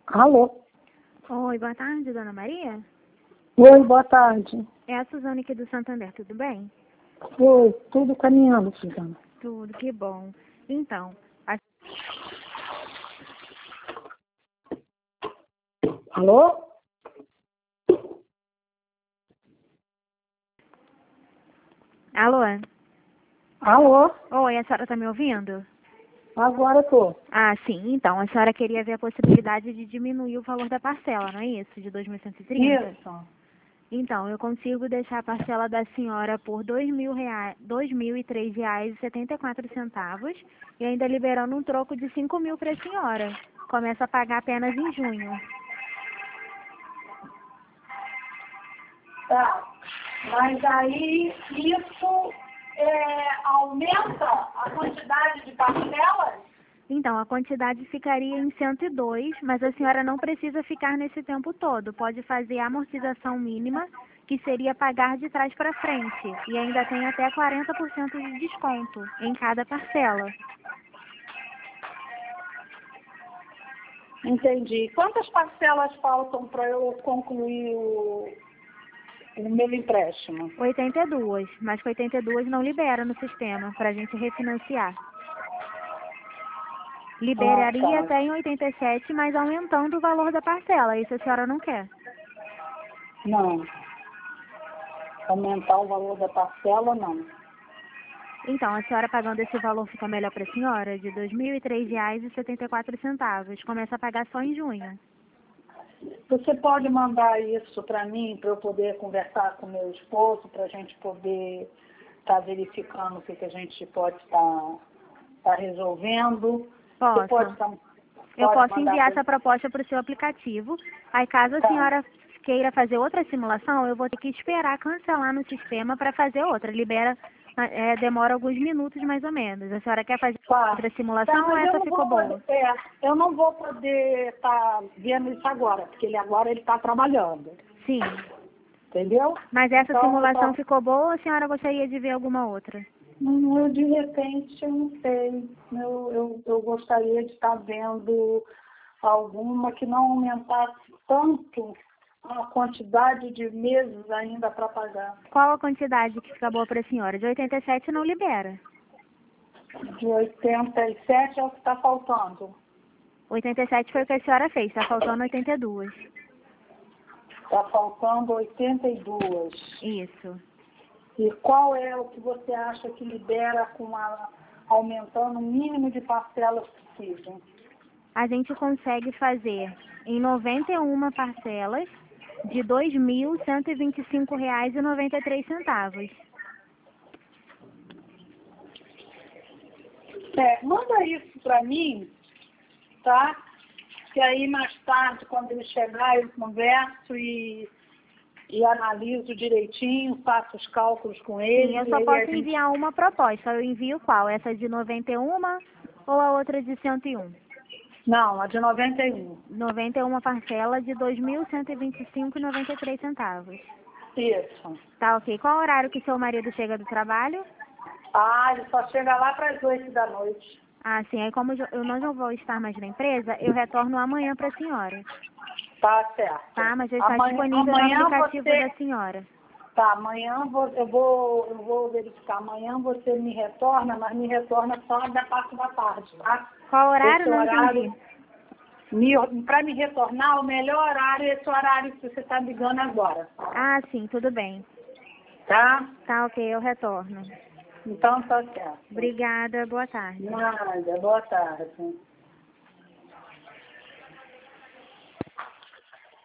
Alô? Oi, boa tarde, dona Maria. Oi, boa tarde. É a Suzane aqui do Santander, tudo bem? Oi, tudo caminhando, Suzana. Tudo, que bom. Então, a... Alô? Alô? Alô? Oi, a senhora tá me ouvindo? Agora tô. Ah, sim. Então, a senhora queria ver a possibilidade de diminuir o valor da parcela, não é isso? De 2.130? Isso. Então, eu consigo deixar a parcela da senhora por R$ 2.003,74 e ainda liberando um troco de 5.000 para a senhora. Começa a pagar apenas em junho. Tá. Mas aí isso aumenta a quantidade de parcelas? Então, a quantidade ficaria em 102, mas a senhora não precisa ficar nesse tempo todo. Pode fazer a amortização mínima, que seria pagar de trás para frente. E ainda tem até 40% de desconto em cada parcela. Entendi. Quantas parcelas faltam para eu concluir o meu empréstimo? 82, mas com 82 não libera no sistema para a gente refinanciar. Liberaria tá. até em 87, mas aumentando o valor da parcela. Isso a senhora não quer. Não. Aumentar o valor da parcela, não. Então, a senhora pagando esse valor fica melhor para a senhora? De R$ 2.003,74. Começa a pagar só em junho. Você pode mandar isso para mim, para eu poder conversar com meu esposo, para a gente poder estar verificando o que a gente pode estar resolvendo? Você Posso. pode Eu posso mandar enviar pra essa proposta para o seu aplicativo. Aí, caso a Tá. senhora queira fazer outra simulação, eu vou ter que esperar cancelar no sistema para fazer outra. Demora alguns minutos mais ou menos. A senhora quer fazer Tá. outra simulação Tá, ou mas eu essa não ficou vou boa? poder, eu não vou poder estar vendo isso agora, porque ele agora está trabalhando, Sim. entendeu? Mas essa Então, simulação ficou boa ou a senhora gostaria de ver alguma outra? eu de repente, eu não sei, eu gostaria de estar vendo alguma que não aumentasse tanto a quantidade de meses ainda para pagar. Qual a quantidade que fica boa para a senhora? De 87 não libera. De 87 é o que está faltando. 87 foi o que a senhora fez, está faltando 82. Está faltando 82. Isso. E qual é o que você acha que libera aumentando o mínimo de parcelas possível? A gente consegue fazer em 91 parcelas de R$ 2.125,93. Manda isso para mim, tá? Que aí mais tarde, quando ele chegar, eu converso e analiso direitinho, faço os cálculos com ele. Sim, eu E só aí posso enviar uma proposta. Eu envio qual? Essa de 91 ou a outra de 101? Não, a de 91. 91 parcela de R$ 2.125,93. Isso. Tá ok. Qual horário que seu marido chega do trabalho? Ele só chega lá para as 8 da noite. Ah, sim. Aí como eu não vou estar mais na empresa, eu retorno amanhã para a senhora. Tá certo. Tá? Mas já está disponível no aplicativo da senhora. Tá, amanhã eu vou verificar. Amanhã você me retorna, mas me retorna só da parte da tarde, tá? Qual horário? Esse Não horário, entendi. para me retornar, o melhor horário é esse horário que você está ligando agora. Ah, sim. Tudo bem. Tá? Tá ok. Eu retorno. Então tá certo. Obrigada. Boa tarde. Nada, boa tarde.